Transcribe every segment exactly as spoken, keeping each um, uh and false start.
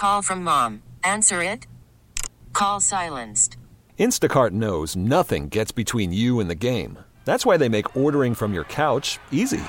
Call from mom. Answer it. Call silenced. Instacart knows nothing gets between you and the game. That's why they make ordering from your couch easy.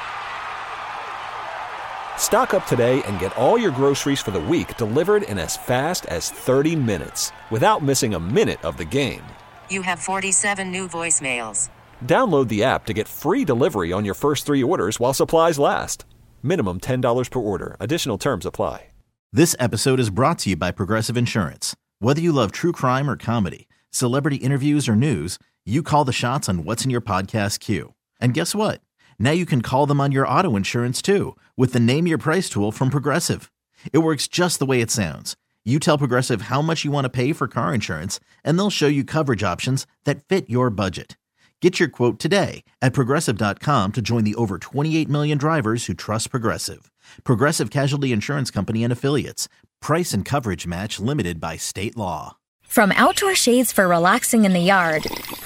Stock up today and get all your groceries for the week delivered in as fast as thirty minutes without missing a minute of the game. You have forty-seven new voicemails. Download the app to get free delivery on your first three orders while supplies last. Minimum ten dollars per order. Additional terms apply. This episode is brought to you by Progressive Insurance. Whether you love true crime or comedy, celebrity interviews or news, you call the shots on what's in your podcast queue. And guess what? Now you can call them on your auto insurance too with the Name Your Price tool from Progressive. It works just the way it sounds. You tell Progressive how much you want to pay for car insurance, and they'll show you coverage options that fit your budget. Get your quote today at Progressive dot com to join the over twenty-eight million drivers who trust Progressive. Progressive Casualty Insurance Company and Affiliates. Price and coverage match limited by state law. From outdoor shades for relaxing in the yard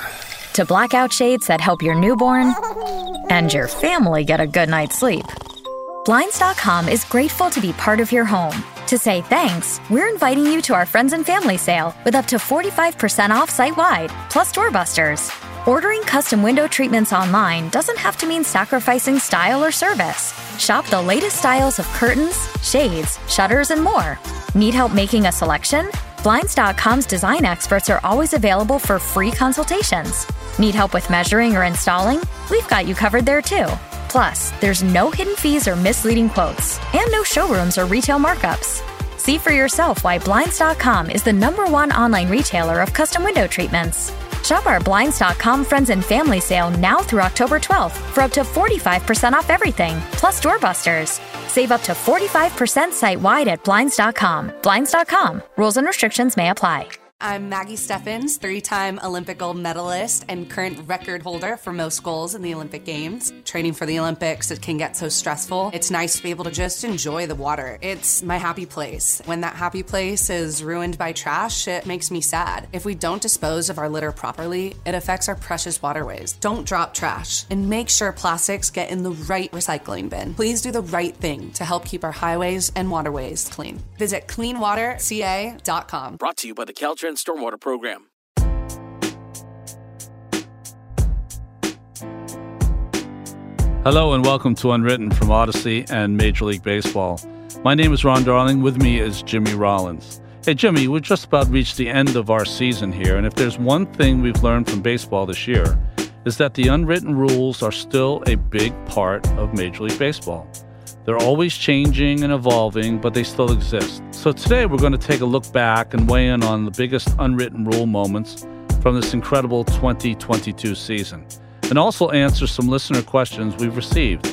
to blackout shades that help your newborn and your family get a good night's sleep, Blinds dot com is grateful to be part of your home. To say thanks, we're inviting you to our Friends and Family Sale with up to forty-five percent off site-wide, plus doorbusters. Ordering custom window treatments online doesn't have to mean sacrificing style or service. Shop the latest styles of curtains, shades, shutters, and more. Need help making a selection? Blinds dot com's design experts are always available for free consultations. Need help with measuring or installing? We've got you covered there too. Plus, there's no hidden fees or misleading quotes, and no showrooms or retail markups. See for yourself why Blinds dot com is the number one online retailer of custom window treatments. Shop our Blinds dot com Friends and Family Sale now through October twelfth for up to forty-five percent off everything, plus doorbusters. Save up to forty-five percent site-wide at Blinds dot com. Blinds dot com. Rules and restrictions may apply. I'm Maggie Steffens, three-time Olympic gold medalist and current record holder for most goals in the Olympic Games. Training for the Olympics, it can get so stressful. It's nice to be able to just enjoy the water. It's my happy place. When that happy place is ruined by trash, it makes me sad. If we don't dispose of our litter properly, it affects our precious waterways. Don't drop trash, and make sure plastics get in the right recycling bin. Please do the right thing to help keep our highways and waterways clean. Visit clean water c a dot com. Brought to you by the Caltrans Stormwater Program. Hello and welcome to Unwritten from Odyssey and Major League Baseball. My name is Ron Darling. With me is Jimmy Rollins. Hey, Jimmy, we've just about reached the end of our season here, and if there's one thing we've learned from baseball this year, is that the unwritten rules are still a big part of Major League Baseball. They're always changing and evolving, but they still exist. So today we're going to take a look back and weigh in on the biggest unwritten rule moments from this incredible twenty twenty-two season, and also answer some listener questions we've received.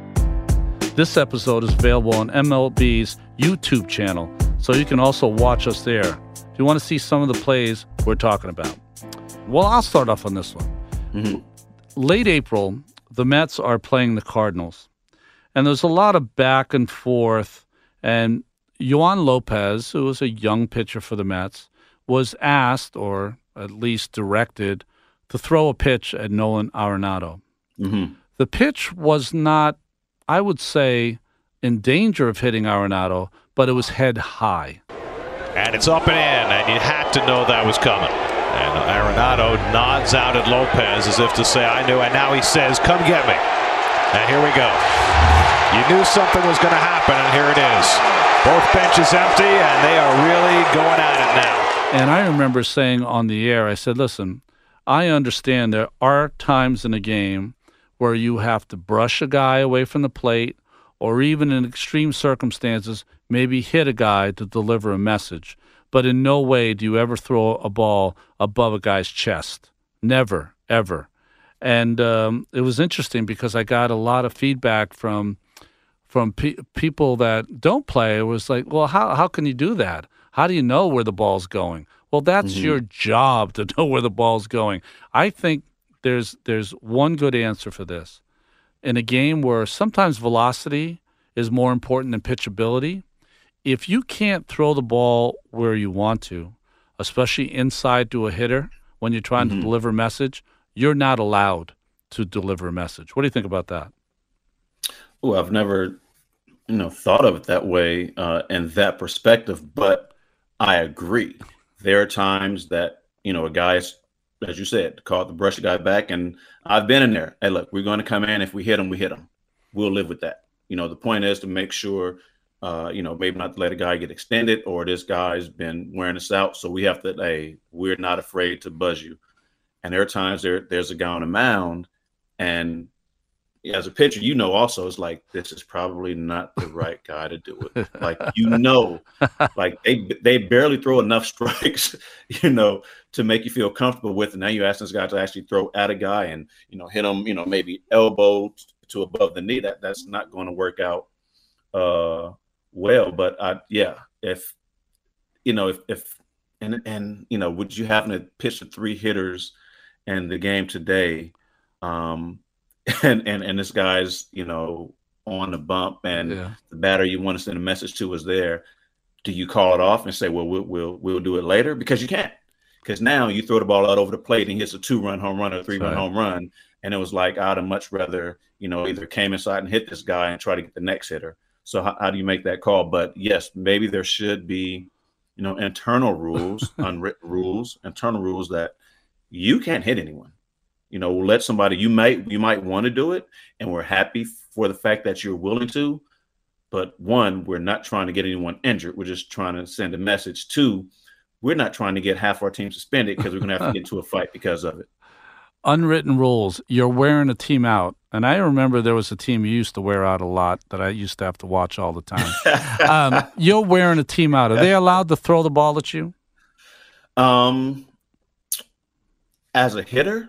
This episode is available on M L B's YouTube channel, so you can also watch us there if you want to see some of the plays we're talking about. Well, I'll start off on this one. Mm-hmm. Late April, the Mets are playing the Cardinals. And there's a lot of back and forth, and Yoan Lopez, who was a young pitcher for the Mets, was asked, or at least directed, to throw a pitch at Nolan Arenado. Mm-hmm. The pitch was not, I would say, in danger of hitting Arenado, but it was head high. And it's up and in, and you had to know that was coming. And Arenado nods out at Lopez as if to say, I knew, and now he says, come get me. And here we go. You knew something was going to happen, and here it is. Both benches empty, and they are really going at it now. And I remember saying on the air, I said, listen, I understand there are times in a game where you have to brush a guy away from the plate, or even in extreme circumstances, maybe hit a guy to deliver a message. But in no way do you ever throw a ball above a guy's chest. Never, ever. And um, it was interesting because I got a lot of feedback from from pe- people that don't play. It was like, well, how how can you do that? How do you know where the ball's going? Well, that's mm-hmm. your job to know where the ball's going. I think there's there's one good answer for this. In a game where sometimes velocity is more important than pitchability, if you can't throw the ball where you want to, especially inside to a hitter when you're trying mm-hmm. to deliver a message, you're not allowed to deliver a message. What do you think about that? Oh, I've never you know, thought of it that way uh, and that perspective, but I agree. There are times that, you know, a guy's, as you said, called the brush a guy back, and I've been in there. Hey, look, we're going to come in. If we hit him, we hit him. We'll live with that. You know, the point is to make sure, uh, you know, maybe not to let a guy get extended, or this guy's been wearing us out. So we have to, hey, we're not afraid to buzz you. And there are times there there's a guy on the mound, and as a pitcher, you know, also it's like, this is probably not the right guy to do it. Like, you know, like they they barely throw enough strikes, you know, to make you feel comfortable with. And now you ask this guy to actually throw at a guy and, you know, hit him, you know, maybe elbow to above the knee. That that's not going to work out uh, well. But I, yeah, if, you know, if, if, and, and, you know, would you happen to pitch the three hitters in the game today? Um, And, and and this guy's, you know, on the bump, and yeah. the batter you want to send a message to is there. Do you call it off and say, well, we'll we'll, we'll do it later? Because you can't. Because now you throw the ball out over the plate and he hits a two-run home run or a three-run right. home run. And it was like, I'd have much rather, you know, either came inside and hit this guy and try to get the next hitter. So how, how do you make that call? But, yes, maybe there should be, you know, internal rules, unwritten rules, internal rules that you can't hit anyone. You know, let somebody, you might you might want to do it, and we're happy for the fact that you're willing to. But one, we're not trying to get anyone injured. We're just trying to send a message. Two, we're not trying to get half our team suspended because we're going to have to get into a fight because of it. Unwritten rules. You're wearing a team out. And I remember there was a team you used to wear out a lot that I used to have to watch all the time. um, you're wearing a team out. Are they allowed to throw the ball at you? Um, as a hitter,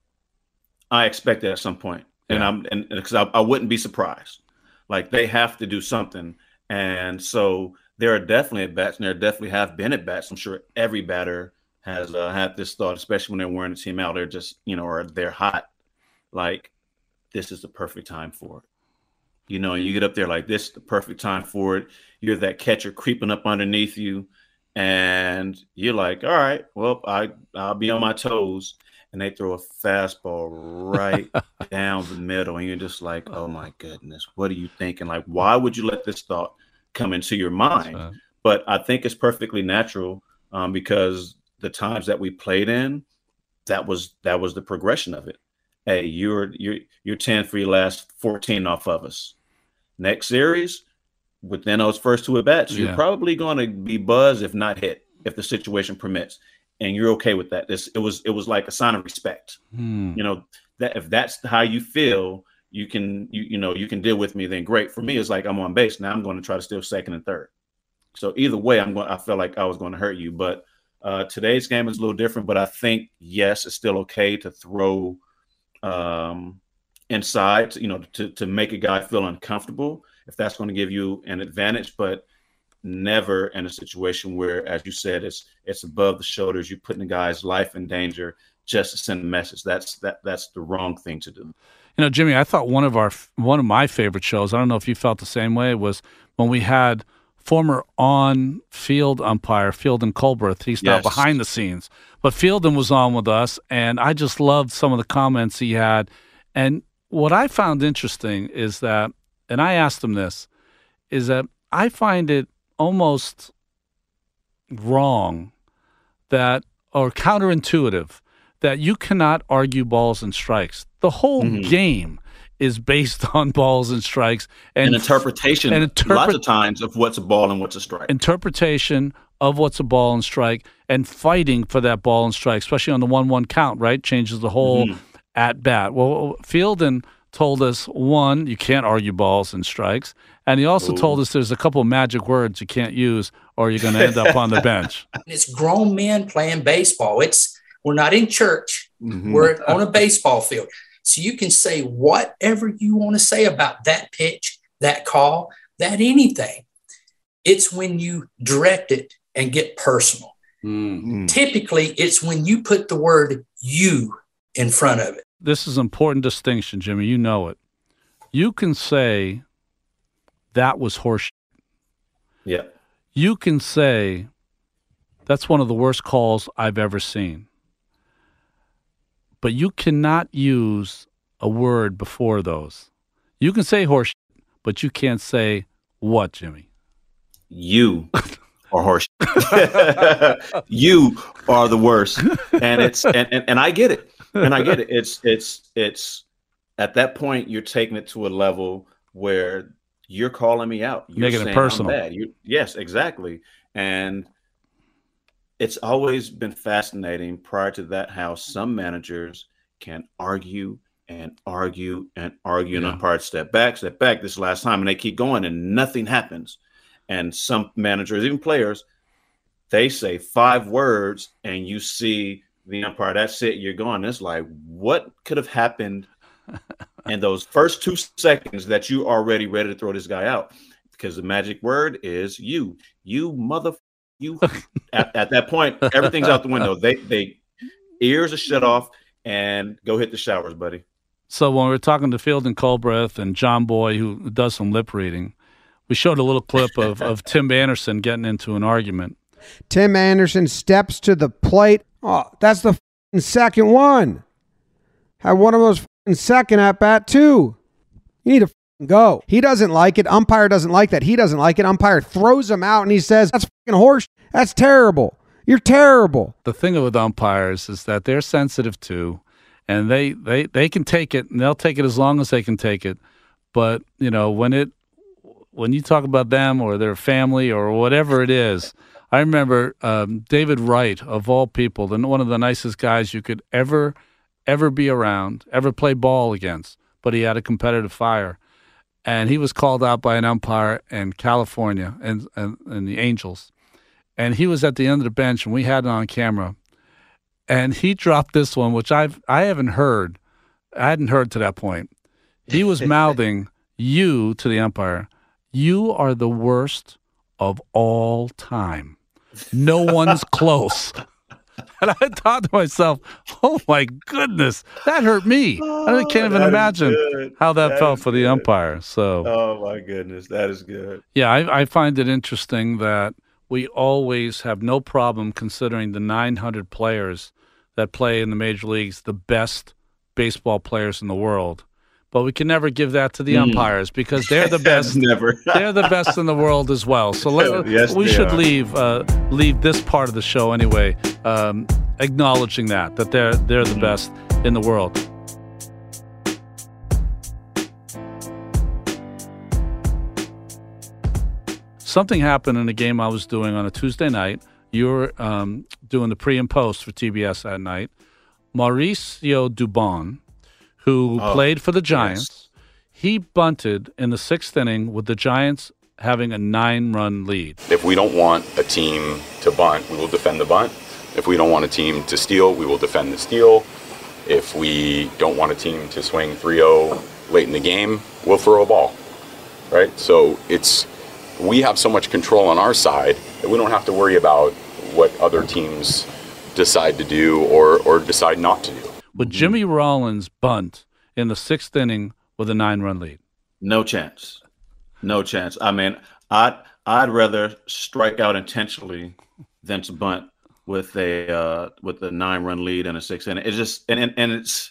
I expect that at some point, and yeah. I'm and because I, I wouldn't be surprised. Like, they have to do something, and so there are definitely at bats, and there definitely have been at bats. I'm sure every batter has uh, had this thought, especially when they're wearing a team out. They're just, you know, or they're hot. Like, this is the perfect time for it. You know, and you get up there like, this is the perfect time for it. You're that catcher creeping up underneath you, and you're like, all right, well, I I'll be on my toes. And they throw a fastball right down the middle, and you're just like, oh, my goodness, what are you thinking? Like, why would you let this thought come into your mind? Right. But I think it's perfectly natural um, because the times that we played in, that was that was the progression of it. Hey, you're you're you're ten for your last fourteen off of us. Next series, within those first two at bats, yeah. you're probably going to be buzzed, if not hit, if the situation permits. And you're okay with that. This it was it was like a sign of respect. Hmm. You know, that if that's how you feel, you can you you know you can deal with me. Then great. For me, it's like I'm on base now. I'm going to try to steal second and third. So either way, I'm going. I feel like I was going to hurt you. But uh, today's game is a little different. But I think yes, it's still okay to throw um, inside. You know, to to make a guy feel uncomfortable if that's going to give you an advantage. But never in a situation where, as you said, it's it's above the shoulders. You're putting a guy's life in danger just to send a message. That's that that's the wrong thing to do. You know, Jimmy, I thought one of our one of my favorite shows, I don't know if you felt the same way, was when we had former on-field umpire Fielden Colberth. He's now yes. behind the scenes, but Fielden was on with us, and I just loved some of the comments he had. And what I found interesting is that, and I asked him this, is that I find it almost wrong that, or counterintuitive, that you cannot argue balls and strikes. The whole mm-hmm. game is based on balls and strikes. And, and interpretation, and interpre- lots of times, of what's a ball and what's a strike. Interpretation of what's a ball and strike, and fighting for that ball and strike, especially on the one one count, right? Changes the whole mm-hmm. at-bat. Well, Fielden told us, one, you can't argue balls and strikes. And he also Ooh. told us there's a couple of magic words you can't use or you're going to end up on the bench. It's grown men playing baseball. It's we're not in church. Mm-hmm. We're on a baseball field. So you can say whatever you want to say about that pitch, that call, that anything. It's when you direct it and get personal. Mm-hmm. Typically, it's when you put the word you in front of it. This is an important distinction, Jimmy. You know it. You can say that was horseshit. Yeah. You can say that's one of the worst calls I've ever seen. But you cannot use a word before those. You can say horseshit, but you can't say What, Jimmy? You are horse. You are the worst. And it's and, and, and I get it. And I get it. It's it's it's at that point you're taking it to a level where you're calling me out. You're making it personal. I'm bad. You, yes, exactly. And it's always been fascinating prior to that how some managers can argue and argue and argue yeah. and umpire step back, step back this last time, and they keep going and nothing happens. And some managers, even players, they say five words and you see the umpire, that's it, you're gone. It's like, what could have happened in those first two seconds that you already ready to throw this guy out? Because the magic word is you. You mother you at, at that point, everything's out the window. They they ears are shut off and go hit the showers, buddy. So when we were talking to Field and Colbreth and John Boy, who does some lip reading, we showed a little clip of, of Tim Anderson getting into an argument. Tim Anderson steps to the plate. Oh, that's the f***ing second one. Had one of those f***ing second at bat too. You need to f***ing go. He doesn't like it. Umpire doesn't like that. He doesn't like it. Umpire throws him out and he says, that's f***ing horse. That's terrible. You're terrible. The thing with umpires is that they're sensitive too, and they, they, they can take it, and they'll take it as long as they can take it. But, you know, when it when you talk about them or their family or whatever it is, I remember um, David Wright, of all people, the, one of the nicest guys you could ever, ever be around, ever play ball against, but he had a competitive fire. And he was called out by an umpire in California and, and, and the Angels. And he was at the end of the bench, and we had it on camera. And he dropped this one, which I've, I haven't heard. I hadn't heard to that point. He was mouthing you to the umpire. You are the worst of all time. No one's close. And I thought to myself, oh, my goodness, that hurt me. Oh, I can't even imagine how that, that felt for good. the umpire. So, oh, my goodness, that is good. Yeah, I, I find it interesting that we always have no problem considering the nine hundred players that play in the major leagues the best baseball players in the world. But we can never give that to the mm. umpires because they're the best. Never. They're the best in the world as well. So let, yes, we should are. leave uh, leave this part of the show anyway, um, acknowledging that that they're they're the best in the world. Something happened in a game I was doing on a Tuesday night. You were um, doing the pre and post for T B S that night. Mauricio Dubon, who oh, played for the Giants, yes. he bunted in the sixth inning with the Giants having a nine-run lead. If we don't want a team to bunt, we will defend the bunt. If we don't want a team to steal, we will defend the steal. If we don't want a team to swing three oh late in the game, we'll throw a ball, right? So it's we have so much control on our side that we don't have to worry about what other teams decide to do or, or decide not to do. Would Jimmy Rollins bunt in the sixth inning with a nine-run lead? No chance. No chance. I mean, I'd I'd rather strike out intentionally than to bunt with a uh, with a nine-run lead and a sixth inning. It's just and, and and it's.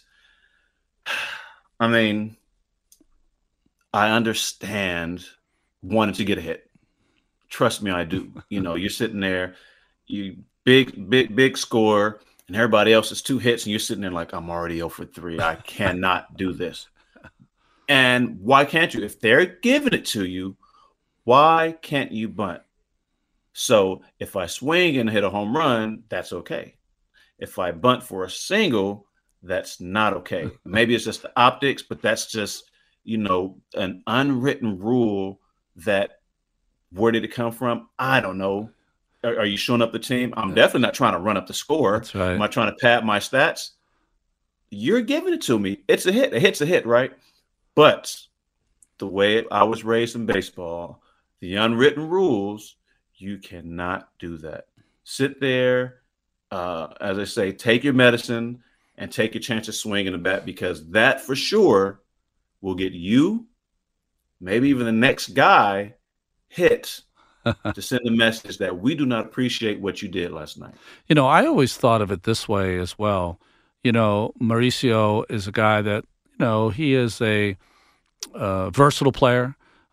I mean, I understand wanting to get a hit. Trust me, I do. You know, you're sitting there, you big big big score. And everybody else is two hits, and you're sitting there like, I'm already oh for three. I cannot do this. And why can't you? If they're giving it to you, why can't you bunt? So if I swing and hit a home run, that's okay. If I bunt for a single, that's not okay. Maybe it's just the optics, but that's just, you know, an unwritten rule that where did it come from? I don't know. Are you showing up the team? I'm definitely not trying to run up the score. That's right. Am I trying to pad my stats? You're giving it to me. It's a hit. A hit's a hit, right? But the way I was raised in baseball, the unwritten rules, you cannot do that. Sit there, uh, as I say, take your medicine and take your chance of swinging the bat because that for sure will get you, maybe even the next guy, hit. To send a message that we do not appreciate what you did last night. You know, I always thought of it this way as well. You know, Mauricio is a guy that, you know, he is a uh, versatile player.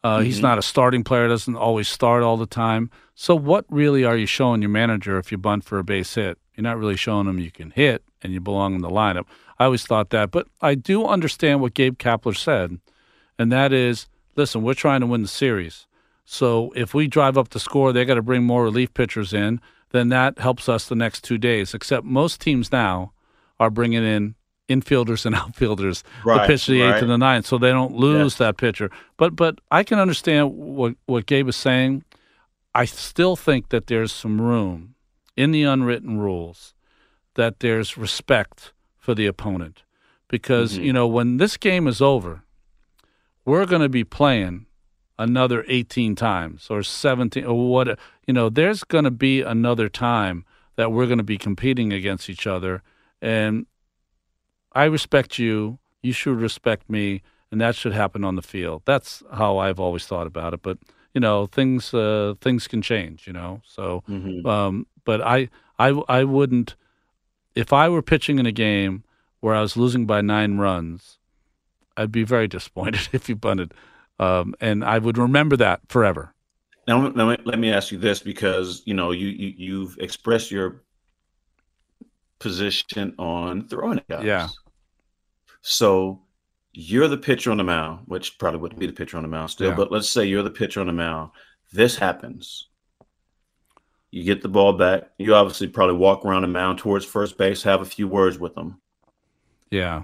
Uh, Mm-hmm. He's not a starting player, doesn't always start all the time. So what really are you showing your manager if you bunt for a base hit? You're not really showing him you can hit and you belong in the lineup. I always thought that. But I do understand what Gabe Kapler said, and that is, listen, we're trying to win the series. So if we drive up the score, they got to bring more relief pitchers in, then that helps us the next two days. Except most teams now are bringing in infielders and outfielders right, to pitch the right. eighth and the ninth, so they don't lose yes. that pitcher. But but I can understand what, what Gabe is saying. I still think that there's some room in the unwritten rules that there's respect for the opponent. Because, mm-hmm. you know, when this game is over, we're going to be playing another eighteen times or seventeen or what. You know, there's going to be another time that we're going to be competing against each other. And I respect you, you should respect me, and that should happen on the field. That's how I've always thought about it. But, you know, things uh, things can change, you know. So, mm-hmm. um, but I, I, I wouldn't, if I were pitching in a game where I was losing by nine runs, I'd be very disappointed if you bunted. Um, and I would remember that forever. Now, let me, let me ask you this, because, you know, you, you, you've expressed your position on throwing guys. Yeah. So you're the pitcher on the mound, which probably wouldn't be the pitcher on the mound still, Yeah. but let's say you're the pitcher on the mound. This happens. You get the ball back. You obviously probably walk around the mound towards first base, have a few words with them. Yeah.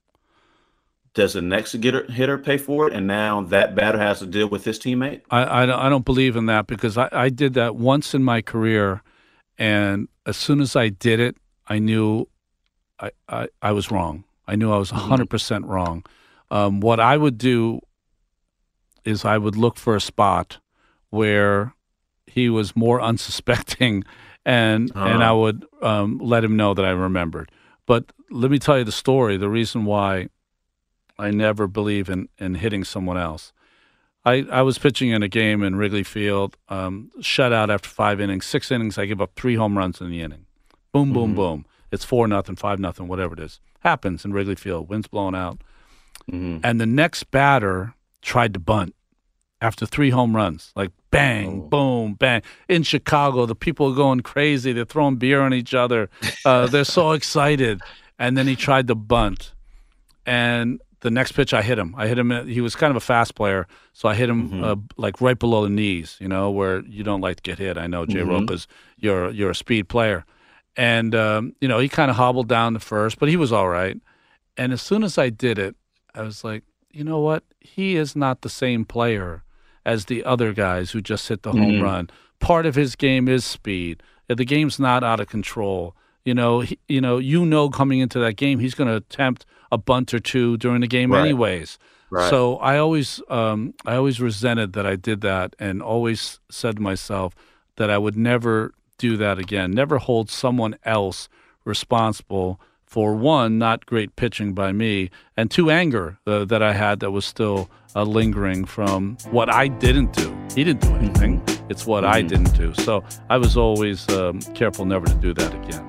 Does the next hitter, hitter pay for it? And now that batter has to deal with his teammate? I, I, don't, I don't believe in that, because I, I did that once in my career, and as soon as I did it, I knew I, I, I was wrong. I knew I was one hundred percent wrong. Um, what I would do is I would look for a spot where he was more unsuspecting, and Uh-huh. and I would um, let him know that I remembered. But let me tell you the story, the reason why I never believe in, in hitting someone else. I, I was pitching in a game in Wrigley Field, um, shutout after five innings, six innings. I give up three home runs in the inning. Boom, boom, Mm-hmm. boom. It's four nothing, five nothing, whatever it is. Happens in Wrigley Field. Wind's blowing out. Mm-hmm. And the next batter tried to bunt after three home runs. Like bang, Oh. boom, bang. In Chicago, the people are going crazy. They're throwing beer on each other. Uh, they're so excited. And then he tried to bunt. And the next pitch, I hit him. I hit him. He was kind of a fast player, so I hit him Mm-hmm. uh, like right below the knees, you know, where you don't like to get hit. I know, Jay Mhm. Rokas, you're you're a speed player. And, um, you know, he kind of hobbled down to first, but he was all right. And as soon as I did it, I was like, you know what? He is not the same player as the other guys who just hit the home Mhm. run. Part of his game is speed. The game's not out of control. You know, he, you know, you know, coming into that game, he's going to attempt a bunt or two during the game Right. anyways. Right. So I always, um, I always resented that I did that, and always said to myself that I would never do that again. Never hold someone else responsible for, one, not great pitching by me, and two, anger uh, that I had that was still uh, lingering from what I didn't do. He didn't do anything. It's what I didn't do. So I was always um, careful never to do that again.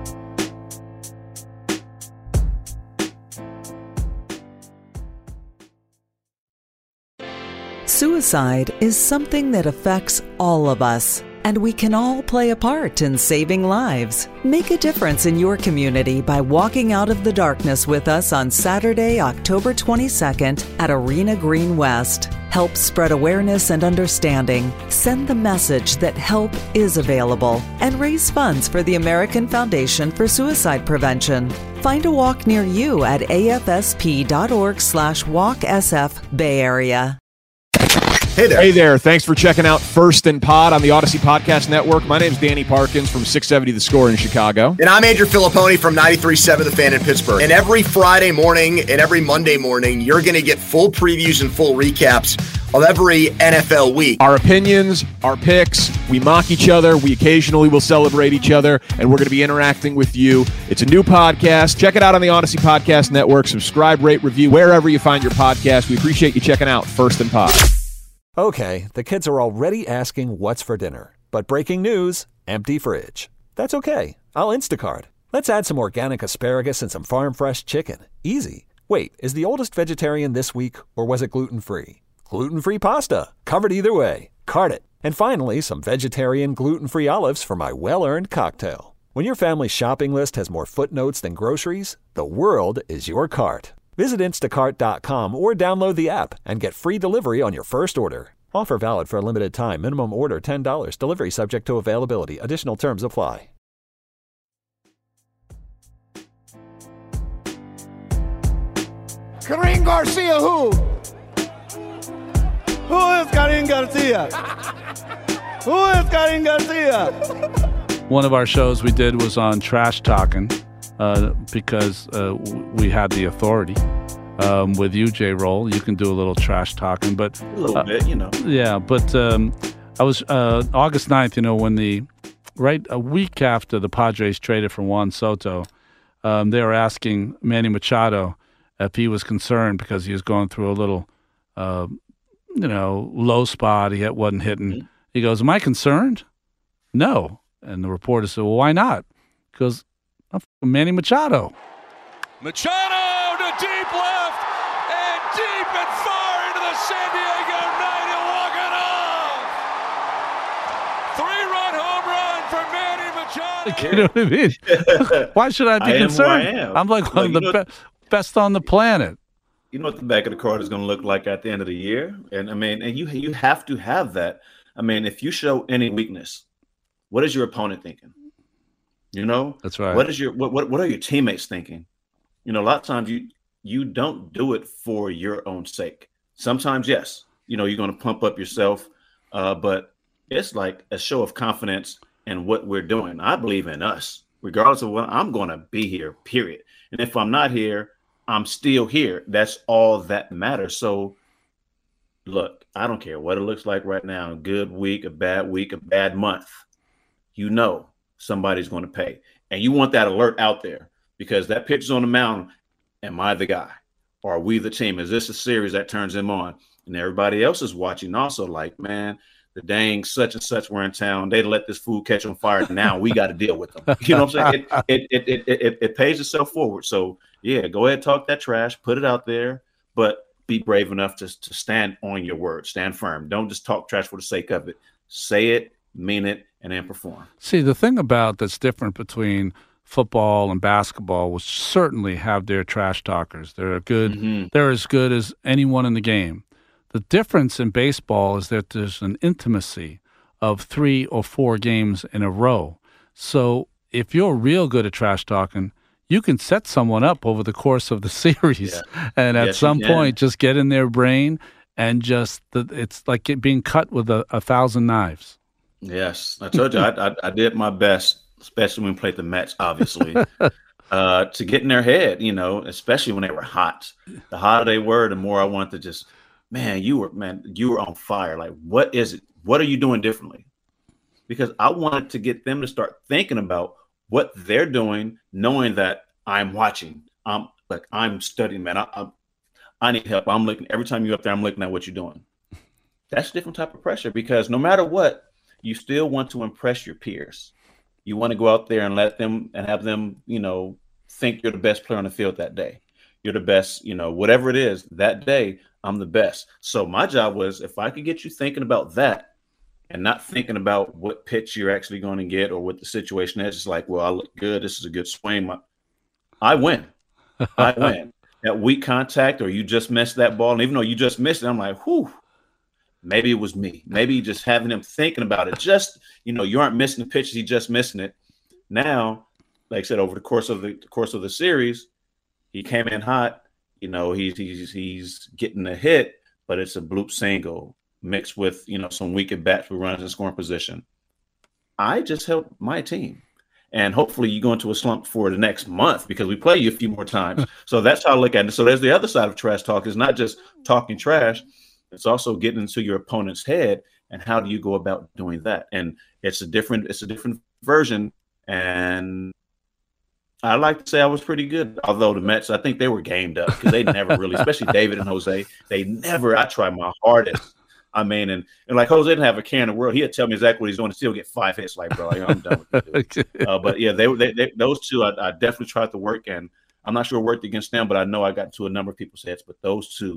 Suicide is something that affects all of us, and we can all play a part in saving lives. Make a difference in your community by walking out of the darkness with us on Saturday, October twenty-second at Arena Green West. Help spread awareness and understanding. Send the message that help is available, and raise funds for the American Foundation for Suicide Prevention. Find a walk near you at afsp.org slash walksf Bay Area. Hey there. Hey there. Thanks for checking out First and Pod on the Odyssey Podcast Network. My name's Danny Parkins from six seventy The Score in Chicago. And I'm Andrew Filipponi from ninety-three point seven The Fan in Pittsburgh. And every Friday morning and every Monday morning, you're going to get full previews and full recaps of every N F L week. Our opinions, our picks, we mock each other, we occasionally will celebrate each other, and we're going to be interacting with you. It's a new podcast. Check it out on the Odyssey Podcast Network. Subscribe, rate, review, wherever you find your podcast. We appreciate you checking out First and Pod. Okay, the kids are already asking what's for dinner. But breaking news, empty fridge. That's okay. I'll Instacart. Let's add some organic asparagus and some farm fresh chicken. Easy. Wait, is the oldest vegetarian this week, or was it gluten-free? gluten-free pasta, covered either way. Cart it. And finally, some vegetarian gluten-free olives for my well-earned cocktail. When your family's shopping list has more footnotes than groceries, the world is your cart. Visit instacart dot com or download the app and get free delivery on your first order. Offer valid for a limited time. Minimum order ten dollars. Delivery subject to availability. Additional terms apply. Karim Garcia, who? Who is Karim Garcia? Who is Karim Garcia? One of our shows we did was on trash talking uh, because uh, we had the authority. Um, with you, J-Roll, you can do a little trash talking, but a little uh, bit, you know. Yeah, but um, I was uh, August ninth. You know, when the right a week after the Padres traded for Juan Soto, um, they were asking Manny Machado if he was concerned because he was going through a little, uh, you know, low spot. He wasn't hitting. Mm-hmm. He goes, "Am I concerned?" No. And the reporter said, "Well, why not?" He goes, "I'm Manny Machado." Machado to deep left and deep and far into the San Diego night and walk it off. Three-run home run for Manny Machado. You know what I mean? Why should I be I concerned? am who I am. I'm like one Look, of the be- best on the planet. You know what the back of the card is going to look like at the end of the year, and I mean, and you you have to have that. I mean, if you show any weakness, what is your opponent thinking? You know, that's right. What is your what what, what are your teammates thinking? You know, a lot of times you you don't do it for your own sake. Sometimes, yes, you know, you're going to pump up yourself, uh, but it's like a show of confidence in what we're doing. I believe in us, regardless of what I'm going to be here, period. And if I'm not here, I'm still here. That's all that matters. So, look, I don't care what it looks like right now, a good week, a bad week, a bad month. You know somebody's going to pay. And you want that alert out there. Because that pitcher's on the mound, am I the guy? Or are we the team? Is this a series that turns him on? And everybody else is watching also like, man, the dang such and such were in town. They'd let this fool catch on fire. Now we got to deal with them. You know what I'm saying? It, it, it, it, it, it pays itself forward. So, yeah, go ahead, talk that trash, put it out there, but be brave enough to, to stand on your word, stand firm. Don't just talk trash for the sake of it. Say it, mean it, and then perform. See, the thing about that's different between football and basketball will certainly have their trash talkers. They're good. Mm-hmm. They're as good as anyone in the game. The difference in baseball is that there's an intimacy of three or four games in a row. So if you're real good at trash talking, you can set someone up over the course of the series, yeah. and at yes, some point just get in their brain and just it's like it being cut with a, a thousand knives. Yes, I told you I, I, I did my best. Especially when we played the Mets, obviously, uh, to get in their head, you know, especially when they were hot. The hotter they were, the more I wanted to just, man, you were, man, you were on fire. Like, what is it? What are you doing differently? Because I wanted to get them to start thinking about what they're doing, knowing that I'm watching. I'm like, I'm studying, man. I, I, I need help. I'm looking every time you're up there. I'm looking at what you're doing. That's a different type of pressure because no matter what, you still want to impress your peers. You want to go out there and let them and have them, you know, think you're the best player on the field that day. You're the best, you know, whatever it is that day, I'm the best. So my job was if I could get you thinking about that and not thinking about what pitch you're actually going to get or what the situation is, it's like, well, I look good. This is a good swing. I win. I win. That weak contact or you just missed that ball. And even though you just missed it, I'm like, whew. Maybe it was me. Maybe just having him thinking about it. Just, you know, you aren't missing the pitches. He's just missing it. Now, like I said, over the course of the, the course of the series, he came in hot. You know, he's he's he's getting a hit, but it's a bloop single mixed with, you know, some weak at bats with runners in scoring position. I just helped my team. And hopefully you go into a slump for the next month because we play you a few more times. So that's how I look at it. So there's the other side of trash talk. It's not just talking trash. It's also getting into your opponent's head and how do you go about doing that? And it's a different, it's a different version. And I like to say I was pretty good, although the Mets, I think they were gamed up because they never really, especially David and Jose, they never, I tried my hardest. I mean, and, and like Jose didn't have a care in the world. He'd tell me exactly what he's doing to still get five hits. Like, bro, like, I'm done with it. uh, but yeah, they, they, they those two, I, I definitely tried to work, and I'm not sure it worked against them, but I know I got to a number of people's heads. But those two,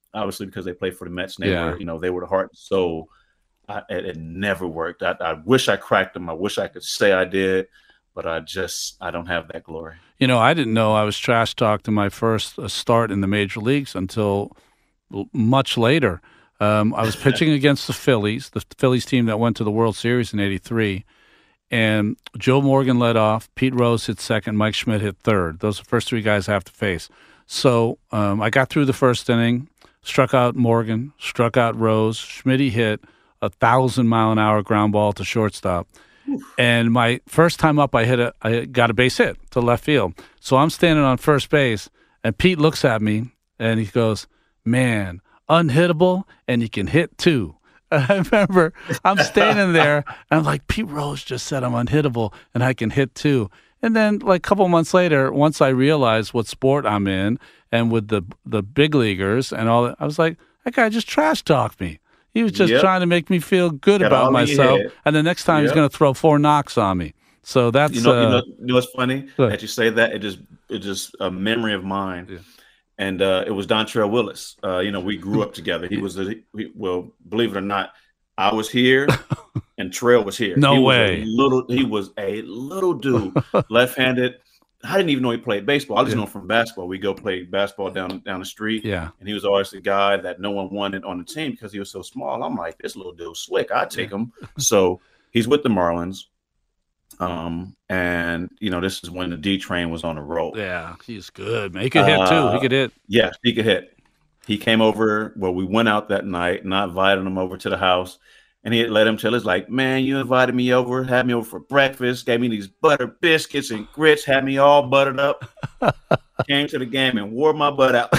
obviously because they played for the Mets and they Yeah. were, you know, they were the heart and soul. I, it, it never worked. I, I wish I cracked them. I wish I could say I did, but I just I don't have that glory. You know, I didn't know I was trash talked in my first uh, start in the major leagues until l- much later. Um, I was pitching against the Phillies, the Phillies team that went to the World Series in eighty-three, and Joe Morgan led off, Pete Rose hit second, Mike Schmidt hit third. Those are the first three guys I have to face. So um, I got through the first inning, struck out Morgan, struck out Rose, Schmidt hit a thousand mile an hour ground ball to shortstop. And my first time up, I hit a, I got a base hit to left field. So I'm standing on first base, and Pete looks at me, and he goes, "Man, unhittable, and you can hit too." I remember I'm standing there, and I'm like, Pete Rose just said I'm unhittable, and I can hit too. And then, like a couple months later, once I realized what sport I'm in, and with the the big leaguers and all that, I was like, that guy just trash talked me. He was just Yep. trying to make me feel good Got about all in your myself. head. And the next time he's Yep. going to throw four knocks on me. So that's You know, uh, you know, you know what's funny Good. that you say that. It just it just a memory of mine. And uh, it was Dontrell Willis. Uh, you know, we grew up together. He was a he, well, believe it or not, I was here and Trail was here. No he was way. a little, he was a little dude, left-handed. I didn't even know he played baseball. I just Yeah. know him from basketball. We go play basketball down down the street. Yeah. And he was always the guy that no one wanted on the team because he was so small. I'm like, this little dude's slick. I'd take him. So he's with the Marlins. Um, and you know, this is when the D train was on the roll. Yeah, he's good, man. He could hit too. He could hit. Yes, he could hit. He came over. Well, we went out that night, and I invited him over to the house. And he let him tell us, like, man, you invited me over, had me over for breakfast, gave me these butter biscuits and grits, had me all buttered up. Came to the game and wore my butt out.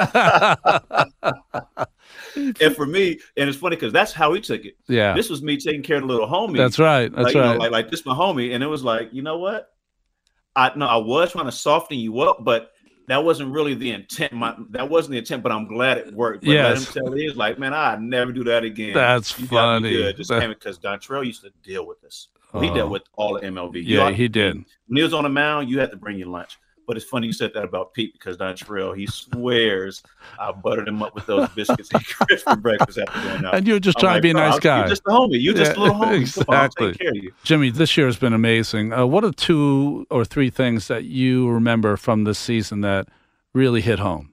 And for me, and it's funny because that's how he took it. Yeah. This was me taking care of the little homie. That's right. That's like, you know, right. like, like this my homie. And it was like, you know what? I no, I was trying to soften you up, but that wasn't really the intent. My that wasn't the intent, but I'm glad it worked. But Yes. let him tell you, like, man, I'd never do that again. That's You got me funny. good. Just That- came because Dontrell used to deal with this. He Oh. dealt with all of M L B. You Yeah, ought- he did. When he was on the mound, you had to bring your lunch. But it's funny you said that about Pete because Dontrell, he swears I buttered him up with those biscuits and grits for breakfast after going out. And you were just I'm trying like, to be a "Bro, nice I'm- guy. You're just a homie. You're just a Yeah, little homie. Come on, I'll exactly. take care of you. Jimmy, this year has been amazing. Uh, what are two or three things that you remember from this season that really hit home?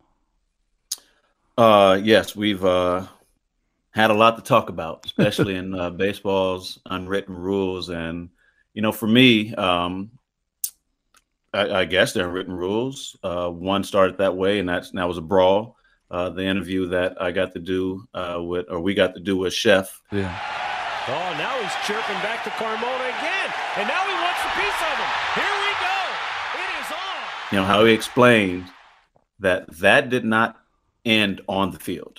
Uh, yes, we've uh, had a lot to talk about, especially in uh, baseball's unwritten rules. And, you know, for me, um, I, I guess they're unwritten rules. Uh, one started that way, and that's, and that was a brawl. Uh, the interview that I got to do uh, with, or we got to do with Chef. Yeah. Oh, now he's chirping back to Carmona again. And now he wants a piece of him. Here we go. It is on. You know, how he explained that that did not end on the field.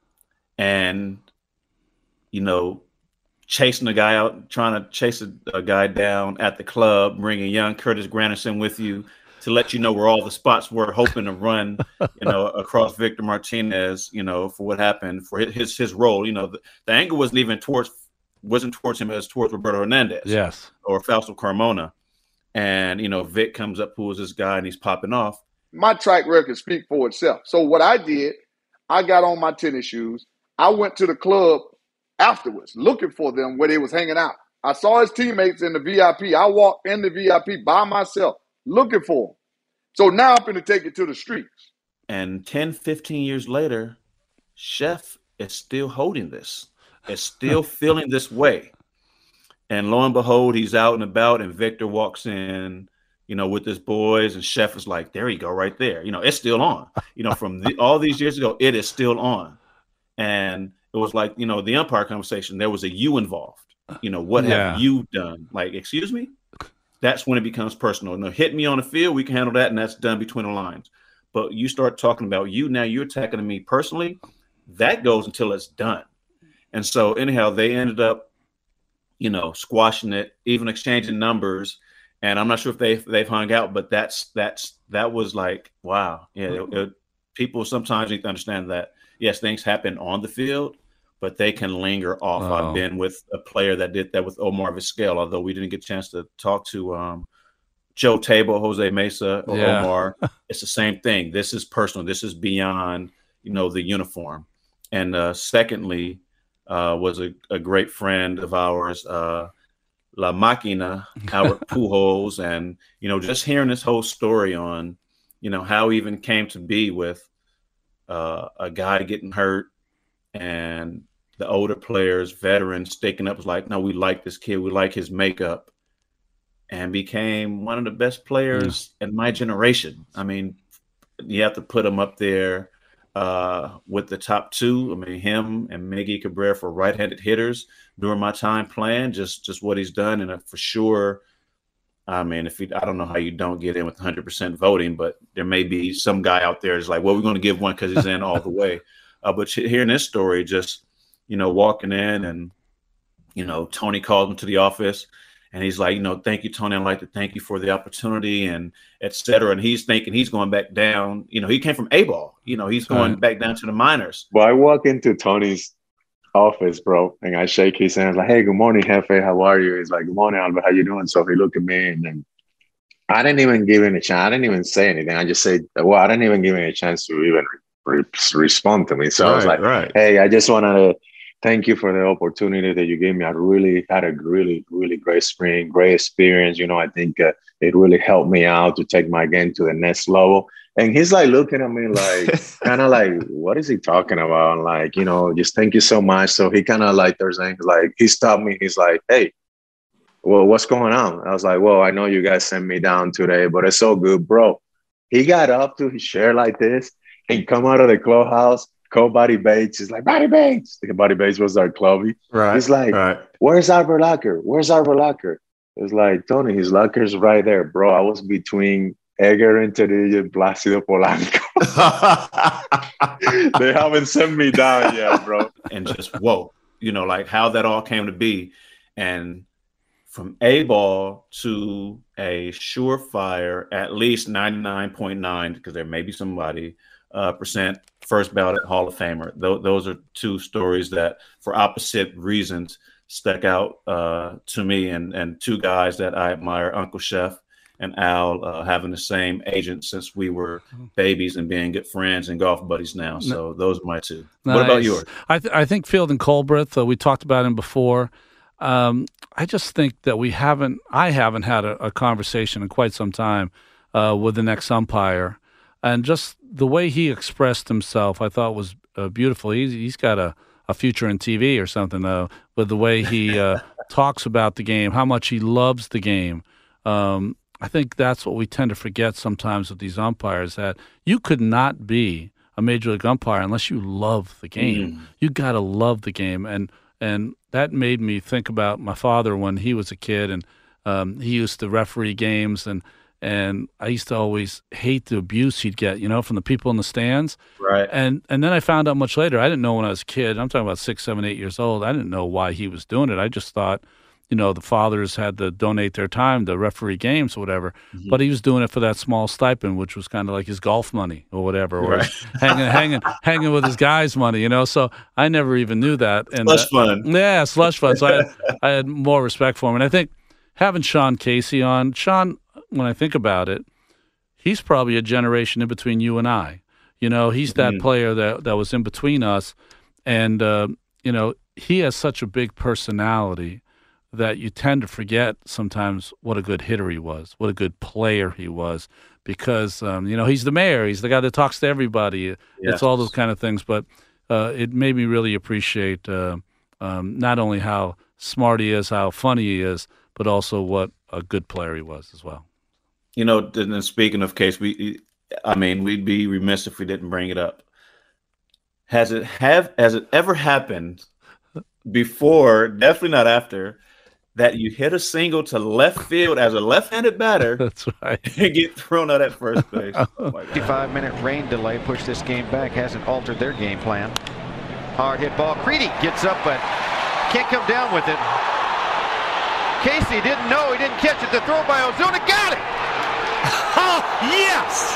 And, you know, chasing a guy out, trying to chase a, a guy down at the club, bringing young Curtis Granderson with you to let you know where all the spots were, hoping to run, you know, across Victor Martinez, you know, for what happened, for his his role. You know, the, the angle wasn't even towards wasn't towards him, it was towards Roberto Hernandez. Yes. Or Fausto Carmona. And, you know, Vic comes up, who is this guy, and he's popping off. My track record speaks for itself. So what I did, I got on my tennis shoes. I went to the club afterwards looking for them where they was hanging out. I saw his teammates in the V I P. I walked in the V I P by myself looking for them. So now I'm going to take it to the streets. And ten, fifteen years later, Chef is still holding this, is still feeling this way. And lo and behold, he's out and about, and Victor walks in, you know, with his boys, and Chef is like, there you go, right there. You know, it's still on. You know, from the, all these years ago, it is still on. And it was like, you know, the umpire conversation, there was a you involved. You know, what Yeah. have you done? Like, excuse me? That's when it becomes personal. No, hit me on the field, we can handle that, and that's done between the lines. But you start talking about you, now you're attacking me personally, that goes until it's done. And so anyhow, they ended up, you know, squashing it, even exchanging numbers. And I'm not sure if they've, they've hung out, but that's, that's, that was like, wow. Yeah. It, it, people sometimes need to understand that, yes, things happen on the field, but they can linger off. Oh. I've been with a player that did that with Omar Vizquel, although we didn't get a chance to talk to um, Joe Table, Jose Mesa, or Yeah. Omar. It's the same thing. This is personal. This is beyond, you know, the uniform. And uh, secondly, uh, was a, a great friend of ours, uh, La Máquina, Albert Pujols, and, you know, just hearing this whole story on, you know, how he even came to be with uh, a guy getting hurt and the older players, veterans, sticking up was like, no, we like this kid. We like his makeup, and became one of the best players yeah. in my generation. I mean, you have to put him up there uh, with the top two. I mean, him and Miggy Cabrera for right-handed hitters during my time playing, just, just what he's done. And for sure, I mean, if you, I don't know how you don't get in with one hundred percent voting, but there may be some guy out there who's like, well, we're going to give one because he's in all the way. Uh, but hearing this story, just, you know, walking in and, you know, Tony called him to the office and he's like, you know, thank you, Tony. I'd like to thank you for the opportunity and et cetera. And he's thinking he's going back down. You know, he came from A-ball. You know, he's going right. back down to the minors. Well, I walk into Tony's office, bro, and I shake his hand. I was like, hey, good morning, Jefe. How are you? He's like, good morning, Albert. How you doing? So he looked at me and then I didn't even give him a chance. I didn't even say anything. I just said, well, I didn't even give him a chance to even re- respond to me. So right, I was like, right. hey, I just wanted to thank you for the opportunity that you gave me. I really had a really, really great spring, great experience. You know, I think uh, it really helped me out to take my game to the next level. And he's like looking at me like, kind of like, what is he talking about? And like, you know, just thank you so much. So he kind of like, there's like, he stopped me. He's like, hey, well, what's going on? I was like, well, I know you guys sent me down today, but it's so good, bro. He got up to his chair like this and come out of the clubhouse, call Buddy Bates. He's like, Buddy Bates. Buddy Bates was our clubby. Right. He's like, right. where's Albert locker? Where's Albert locker? It's like, Tony, his locker's right there, bro. I was between Edgar Renteria and Plácido Polanco. They haven't sent me down yet, bro. And just, whoa, you know, like how that all came to be. And from A-ball to a surefire, at least ninety-nine point nine, because there may be somebody, uh, percent first ballot Hall of Famer. Th- those are two stories that, for opposite reasons, stuck out uh, to me, and, and two guys that I admire, Uncle Chef and Al, uh, having the same agent since we were babies and being good friends and golf buddies now. So those are my two. Nice. What about yours? I, th- I think Field and Colbreth, uh, we talked about him before. Um, I just think that we haven't, I haven't had a, a conversation in quite some time uh, with the next umpire. And just the way he expressed himself, I thought was uh, beautiful. He's, he's got a, a future in T V or something, though, with the way he uh, talks about the game, how much he loves the game. Um, I think that's what we tend to forget sometimes with these umpires, that you could not be a major league umpire unless you love the game. Mm. You got to love the game. And and that made me think about my father when he was a kid, and um, he used to referee games, and and I used to always hate the abuse he'd get, you know, from the people in the stands. Right. And and then I found out much later. I didn't know when I was a kid. I'm talking about six, seven, eight years old. I didn't know why he was doing it. I just thought, you know, the fathers had to donate their time to referee games or whatever. Mm-hmm. But he was doing it for that small stipend, which was kind of like his golf money or whatever, or right. hanging, hanging, hanging with his guys' money, you know. So I never even knew that. And slush uh, fund. Yeah, slush fund. So I had, I had more respect for him. And I think having Sean Casey on, Sean, when I think about it, he's probably a generation in between you and I. You know, he's that mm-hmm. player that, that was in between us. And, uh, you know, he has such a big personality that you tend to forget sometimes what a good hitter he was, what a good player he was, because, um, you know, he's the mayor. He's the guy that talks to everybody. Yes. It's all those kind of things. But uh, it made me really appreciate uh, um, not only how smart he is, how funny he is, but also what a good player he was as well. You know, and speaking of Case, we, I mean, we'd be remiss if we didn't bring it up. Has it have has it ever happened before, definitely not after, that you hit a single to left field as a left-handed batter? That's right. And get thrown out at first base. Oh fifty-five minute rain delay pushed this game back. Hasn't altered their game plan. Hard hit ball. Creedy gets up, but can't come down with it. Casey didn't know. He didn't catch it. The throw by Ozuna. Got it! Oh, yes!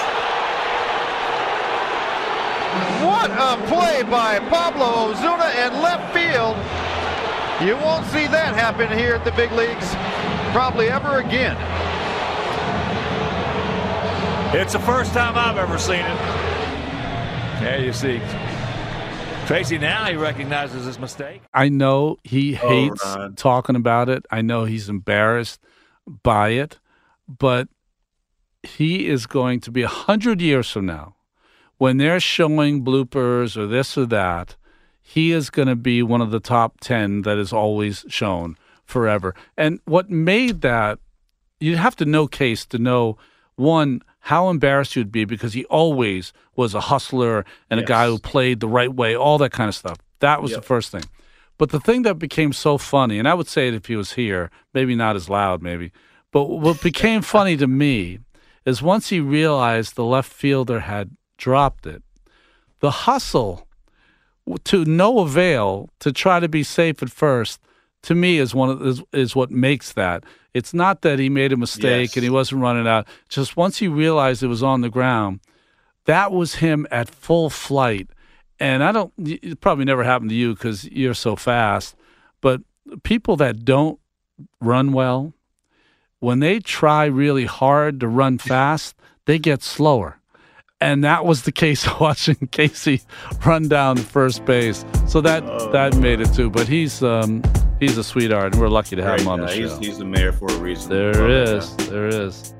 What a play by Pablo Ozuna in left field. You won't see that happen here at the big leagues probably ever again. It's the first time I've ever seen it. There you see. Tracy, now he recognizes his mistake. I know he hates oh, talking about it. I know he's embarrassed by it, but he is going to be a hundred years from now, when they're showing bloopers or this or that, he is going to be one of the top ten that is always shown forever. And what made that, you'd have to know Case to know, one, how embarrassed you'd be, because he always was a hustler and yes. a guy who played the right way, all that kind of stuff. That was yep. the first thing. But the thing that became so funny, and I would say it if he was here, maybe not as loud maybe, but what became funny to me is once he realized the left fielder had dropped it, the hustle to no avail to try to be safe at first, to me, is one of is, is what makes that. It's not that he made a mistake yes. and he wasn't running out. Just once he realized it was on the ground, that was him at full flight. And I don't, it probably never happened to you because you're so fast, but people that don't run well, when they try really hard to run fast, they get slower. And that was the case watching Casey run down first base. So that oh, that made it too. But he's um, he's a sweetheart, and we're lucky to have him on the he's, show. He's the mayor for a reason. There is. There is.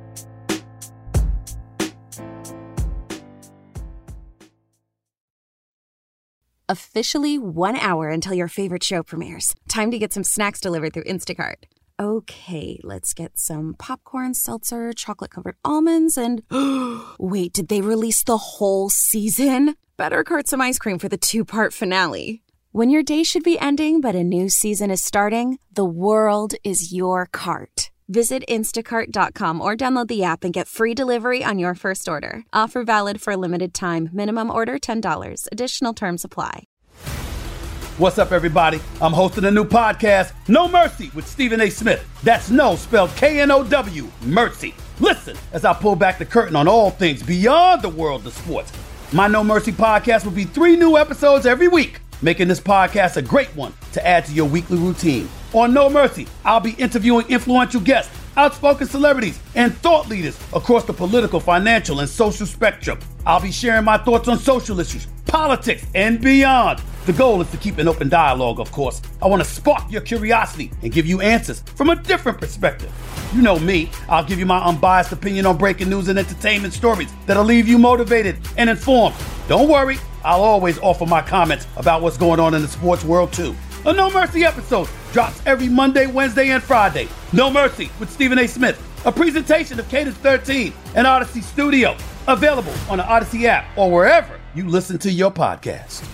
Officially one hour until your favorite show premieres. Time to get some snacks delivered through Instacart. Okay, let's get some popcorn, seltzer, chocolate-covered almonds, and... Wait, did they release the whole season? Better cart some ice cream for the two-part finale. When your day should be ending but a new season is starting, the world is your cart. Visit instacart dot com or download the app and get free delivery on your first order. Offer valid for a limited time. Minimum order ten dollars. Additional terms apply. What's up, everybody? I'm hosting a new podcast, No Mercy, with Stephen A. Smith. That's no spelled K N O W, Mercy. Listen as I pull back the curtain on all things beyond the world of sports. My No Mercy podcast will be three new episodes every week, making this podcast a great one to add to your weekly routine. On No Mercy, I'll be interviewing influential guests, outspoken celebrities, and thought leaders across the political, financial, and social spectrum. I'll be sharing my thoughts on social issues, politics, and beyond. The goal is to keep an open dialogue, of course. I want to spark your curiosity and give you answers from a different perspective. You know me, I'll give you my unbiased opinion on breaking news and entertainment stories that'll leave you motivated and informed. Don't worry, I'll always offer my comments about what's going on in the sports world too. A No Mercy episode drops every Monday, Wednesday, and Friday. No Mercy with Stephen A. Smith, a presentation of Cadence thirteen and Odyssey Studio, available on the Odyssey app or wherever you listen to your podcast.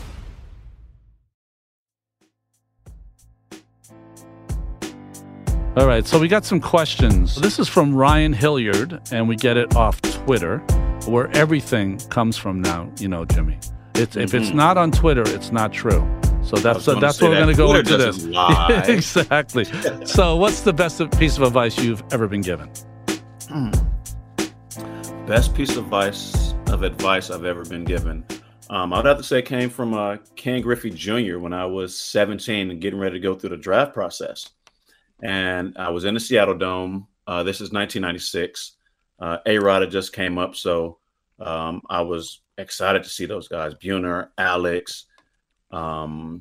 All right, so we got some questions. This is from Ryan Hilliard, and we get it off Twitter, where everything comes from now, you know, Jimmy. It's, mm-hmm. If it's not on Twitter, it's not true. So that's uh, that's what we're going to go into this. Exactly. So what's the best piece of advice you've ever been given? Hmm. Best piece of advice of advice I've ever been given. Um, I would have to say it came from uh, Ken Griffey Junior when I was seventeen and getting ready to go through the draft process. And I was in the Seattle Dome. Uh, this is nineteen ninety-six. Uh, A-Rod had just came up, so um, I was excited to see those guys. Buhner, Alex, um,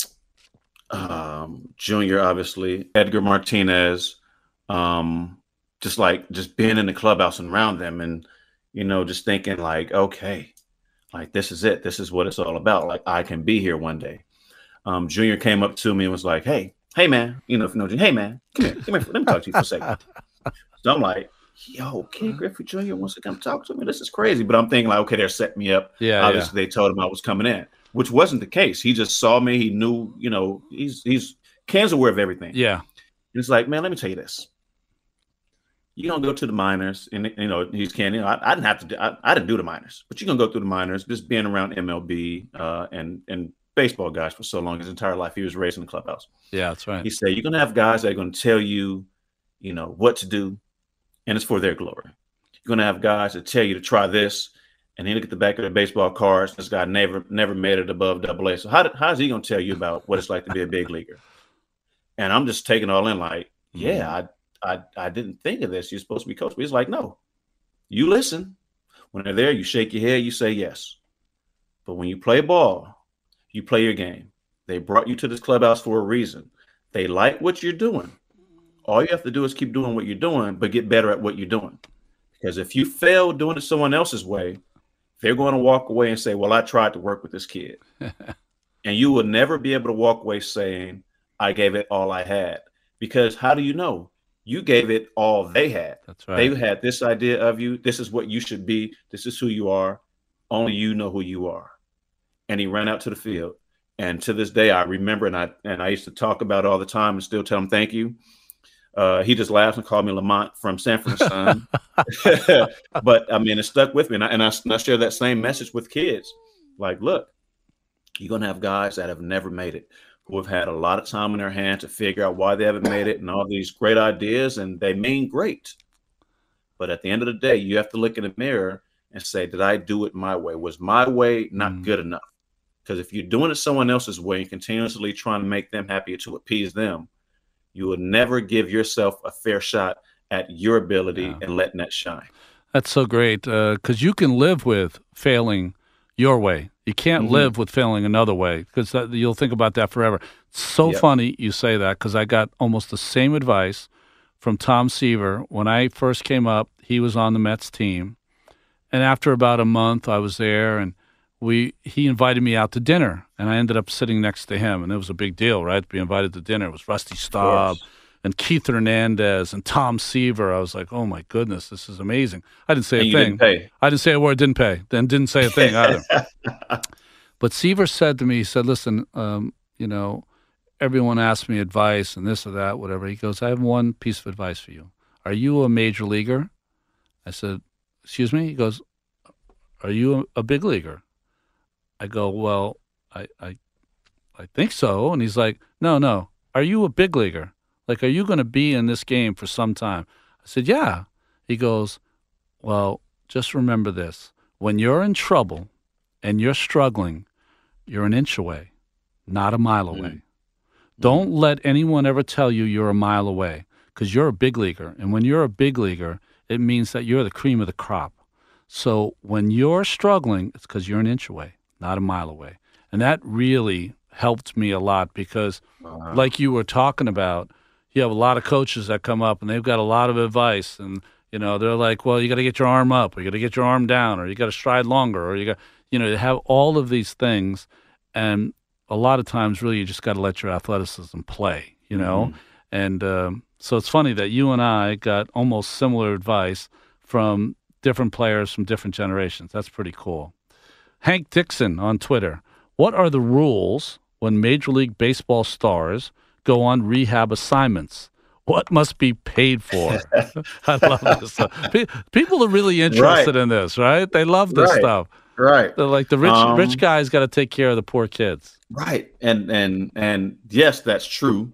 um, Junior, obviously, Edgar Martinez, um, just like just being in the clubhouse and around them and, you know, just thinking like, okay, like this is it. This is what it's all about. Like I can be here one day. Um, Junior came up to me and was like, hey, hey, man, you know, if you know, hey, man, come here, come here, let me talk to you for a second. So I'm like, yo, Ken Griffey Junior wants to come talk to me. This is crazy. But I'm thinking like, okay, they're setting me up. Yeah. Obviously, yeah. they told him I was coming in, which wasn't the case. He just saw me. He knew, you know, he's he's Ken's aware of everything. Yeah. And it's like, man, let me tell you this. You're going to go to the minors, and, you know, he's Ken. You know, I, I didn't have to do, I, I didn't do the minors, but you're going to go through the minors, just being around M L B uh, and and baseball guys for so long. His entire life, he was raised in the clubhouse. Yeah, that's right. He said, you're going to have guys that are going to tell you, you know, what to do, and it's for their glory. You're going to have guys that tell you to try this, and then look at the back of the baseball cards. This guy never never made it above double A. So how, how is he going to tell you about what it's like to be a big leaguer? And I'm just taking all in like, yeah, I I I didn't think of this. You're supposed to be coached. But he's like, no, you listen. When they're there, you shake your head, you say yes. But when you play ball, you play your game. They brought you to this clubhouse for a reason. They like what you're doing. All you have to do is keep doing what you're doing, but get better at what you're doing. Because if you fail doing it someone else's way, they're going to walk away and say, well, I tried to work with this kid. And you will never be able to walk away saying, I gave it all I had. Because how do you know? You gave it all they had. That's right. They had this idea of you. This is what you should be. This is who you are. Only you know who you are. And he ran out to the field. And to this day, I remember, and I and I used to talk about it all the time and still tell him thank you. Uh, he just laughed and called me Lamont from Sanford and Son. But, I mean, it stuck with me. And I, and I, and I share that same message with kids. Like, look, you're going to have guys that have never made it, who have had a lot of time in their hands to figure out why they haven't made it and all these great ideas, and they mean great. But at the end of the day, you have to look in the mirror and say, did I do it my way? Was my way not mm. good enough? Because if you're doing it someone else's way and continuously trying to make them happy to appease them, you will never give yourself a fair shot at your ability yeah. and letting that shine. That's so great, because uh, you can live with failing your way. You can't mm-hmm. live with failing another way, because you'll think about that forever. It's so yep. funny you say that, because I got almost the same advice from Tom Seaver. When I first came up, he was on the Mets team. And after about a month, I was there, and we he invited me out to dinner, and I ended up sitting next to him, and it was a big deal, right, to be invited to dinner. It was Rusty Staub and Keith Hernandez and Tom Seaver. I was like, oh, my goodness, this is amazing. I didn't say and a you thing. Didn't pay. I didn't say a word, didn't pay, then didn't say a thing either. But Seaver said to me, he said, listen, um, you know, everyone asks me advice and this or that, whatever. He goes, I have one piece of advice for you. Are you a major leaguer? I said, excuse me? He goes, are you a, a big leaguer? I go, well, I, I I think so. And he's like, no, no. Are you a big leaguer? Like, are you going to be in this game for some time? I said, yeah. He goes, well, just remember this. When you're in trouble and you're struggling, you're an inch away, not a mile away. Mm-hmm. Don't let anyone ever tell you you're a mile away, because you're a big leaguer. And when you're a big leaguer, it means that you're the cream of the crop. So when you're struggling, it's because you're an inch away, not a mile away. And that really helped me a lot, because uh-huh. like you were talking about, you have a lot of coaches that come up and they've got a lot of advice, and you know, they're like, well, you got to get your arm up, or you got to get your arm down, or you got to stride longer, or you got, you know, to have all of these things. And a lot of times, really, you just got to let your athleticism play, you know? Mm-hmm. And um, so it's funny that you and I got almost similar advice from different players from different generations. That's pretty cool. Hank Dixon on Twitter. What are the rules when Major League Baseball stars go on rehab assignments? What must be paid for? I love this stuff. People are really interested right. in this, right? They love this right. stuff. Right. They're like, the rich um, rich guy's got to take care of the poor kids. Right. And and and yes, that's true.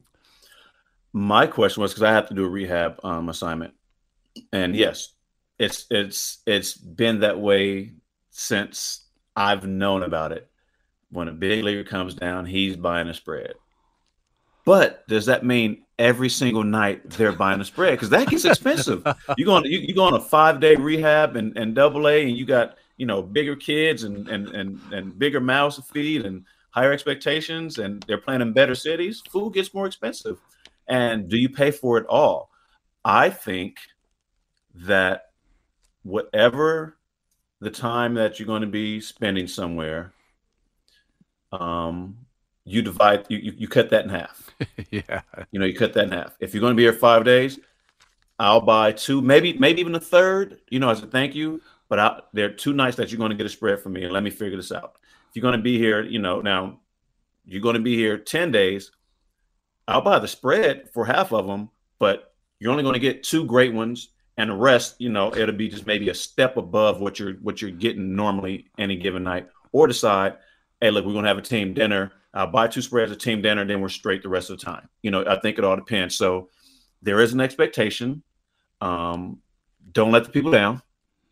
My question was, because I have to do a rehab um, assignment, and yes, it's it's it's been that way since I've known about it. When a big leaguer comes down, he's buying a spread. But does that mean every single night they're buying a spread? Because that gets expensive. You go on you, you go on a five day rehab and, and double A, and you got, you know, bigger kids and and and and bigger mouths to feed and higher expectations, and they're playing in better cities. Food gets more expensive. And do you pay for it all? I think that whatever the time that you're going to be spending somewhere, um, you divide, you, you, you cut that in half. Yeah. You know, you cut that in half. If you're going to be here five days, I'll buy two, maybe, maybe even a third, you know, as a thank you. But I, there are two nights that you're going to get a spread from me, and let me figure this out. If you're going to be here, you know, now you're going to be here ten days, I'll buy the spread for half of them, but you're only going to get two great ones, and the rest, you know, it'll be just maybe a step above what you're what you're getting normally any given night. Or decide, hey, look, we're going to have a team dinner. I'll buy two spreads of team dinner, then we're straight the rest of the time. You know, I think it all depends. So there is an expectation. Um, don't let the people down,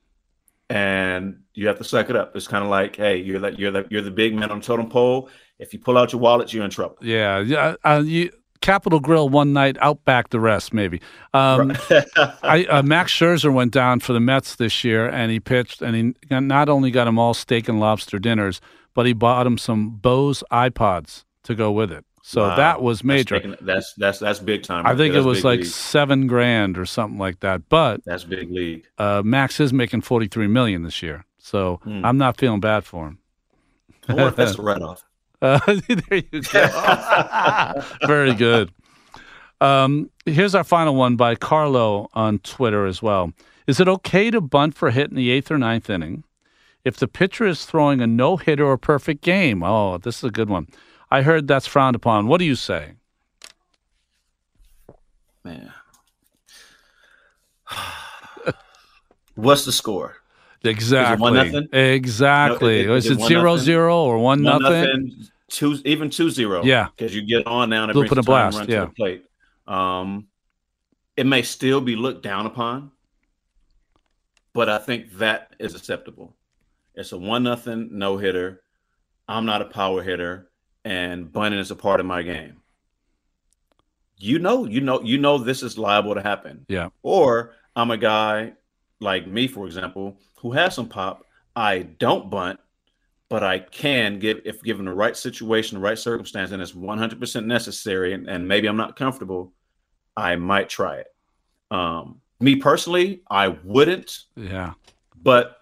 and you have to suck it up. It's kind of like, hey, you're the, you're the you're the big man on the totem pole. If you pull out your wallet, you're in trouble. Yeah, yeah. Uh, you, Capitol Grill one night, Outback the rest, maybe. Um, I, uh, Max Scherzer went down for the Mets this year, and he pitched, and he not only got them all steak and lobster dinners, but he bought him some Bose iPods to go with it. So Wow. that was major. That's, making, that's that's that's big time. I right think there. it That's was big like league. seven grand or something like that. But That's big league. uh, Max is making forty-three million this year, so Hmm. I'm not feeling bad for him. I wonder if that's a write-off. Uh, there you go. Very good. Um, here's our final one by Carlo on Twitter as well. Is it okay to bunt for a hit in the eighth or ninth inning if the pitcher is throwing a no-hitter or perfect game? Oh, this is a good one. I heard that's frowned upon. What do you say? Man. What's the score? Exactly. Is it one nothing? Exactly. No, is, is it it one zero nothing? zero or one, One nothing? nothing, two, even two zero. Yeah. because you get on now and it Loop brings and the a time blast, run yeah. to the plate. Um, it may still be looked down upon, but I think that is acceptable. It's a one nothing no hitter. I'm not a power hitter, and bunting is a part of my game. You know, you know, you know this is liable to happen. Yeah. Or I'm a guy like me, for example, who has some pop. I don't bunt, but I can give if given the right situation, the right circumstance, and it's one hundred percent necessary, and, and maybe I'm not comfortable, I might try it. Um, me personally, I wouldn't, Yeah. but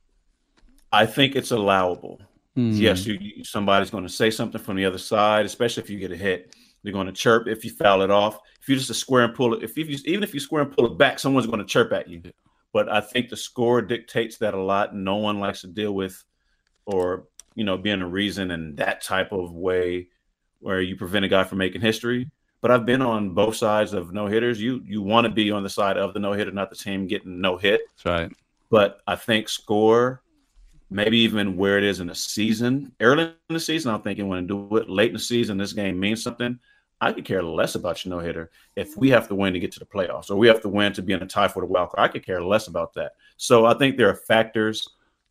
I think it's allowable. Hmm. Yes, you, you, somebody's going to say something from the other side, especially if you get a hit. They're going to chirp if you foul it off. If you just a square and pull it, if you even if you square and pull it back, someone's going to chirp at you. But I think the score dictates that a lot. No one likes to deal with, or you know, being a reason in that type of way where you prevent a guy from making history. But I've been on both sides of no hitters. You you want to be on the side of the no hitter, not the team getting no hit. That's right. But I think score, maybe even where it is in the season, early in the season, I'm thinking when I do it late in the season, this game means something. I could care less about your no-hitter if we have to win to get to the playoffs or we have to win to be in a tie for the wild card. I could care less about that. So I think there are factors